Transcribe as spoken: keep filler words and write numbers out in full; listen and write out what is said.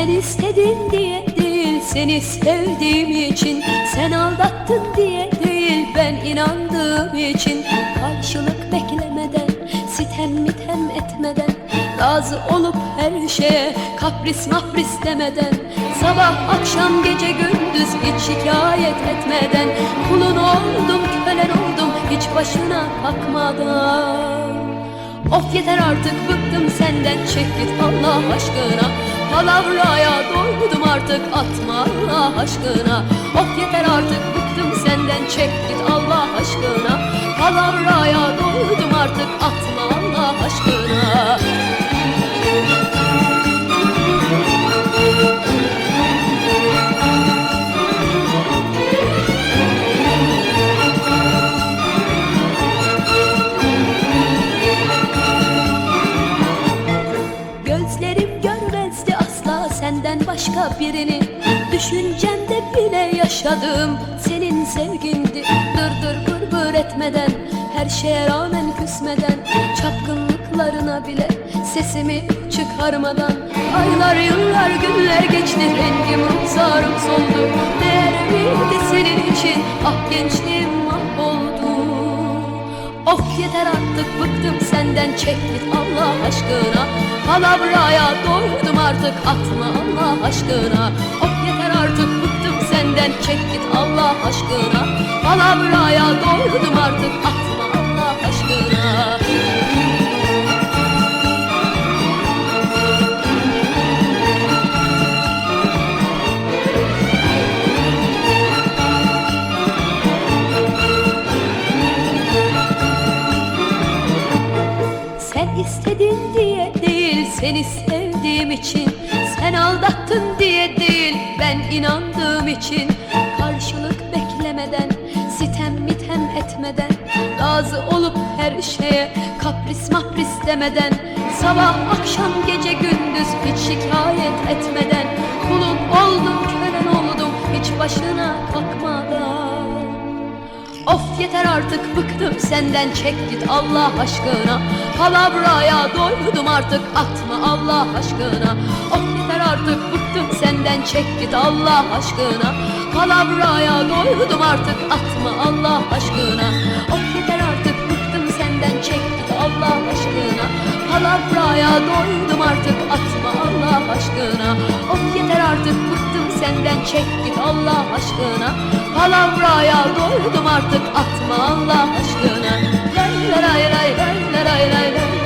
Sen istedin diye değil, seni sevdiğim için. Sen aldattın diye değil, ben inandığım için. Karşılık beklemeden, sitem mitem etmeden, razı olup her şeye, kapris mapris demeden, sabah akşam gece gündüz hiç şikayet etmeden, kulun oldum, kölen oldum, hiç başına bakmadan. Of yeter artık, bıktım senden, çek git Allah aşkına. Palavraya doydum artık, atma Allah aşkına. Of yeter artık, bıktım senden, çek git Allah aşkına. Palavraya doydum artık, atma Allah aşkına. Gözlerim görmezdi asla senden başka birini. Düşüncemde bile yaşadığım senin sevgindi. Dır dır bır bır etmeden, her şeye rağmen küsmeden, çapkınlıklarına bile sesimi çıkarmadan. Aylar yıllar günler geçti, rengim ruhsarım soldu. Değer miydi senin için, ah gençliğim mahvoldu. Of yeter artık, bıktım senden, çek git Allah aşkına. Palavraya doydum artık, atma Allah aşkına. Of yeter artık, bıktım senden, çek git Allah aşkına. Palavraya doydum artık, atma Allah aşkına. Sen istedin diye değil, seni sevdiğim için. Sen aldattın diye değil, ben inandığım için. Karşılık beklemeden, sitem mitem etmeden, razı olup her şeye, kapris mapris demeden, sabah akşam gece gündüz hiç şikayet etmeden, kulun oldum, kölen oldum, hiç başına kalkmadan. Of yeter artık, bıktım senden, çek git Allah aşkına. Palavraya doydum artık, atma Allah aşkına. Of yeter artık, bıktım senden, çek git Allah aşkına. Palavraya doydum artık, atma Allah aşkına. Of yeter artık, bıktım senden, çek git Allah aşkına. Palavraya doydum artık, atma Allah aşkına. Of yeter artık, bıktım senden, çek git Allah aşkına. Palavraya doydum artık, atma Allah aşkına. Lay lay lay lay lay lay lay lay.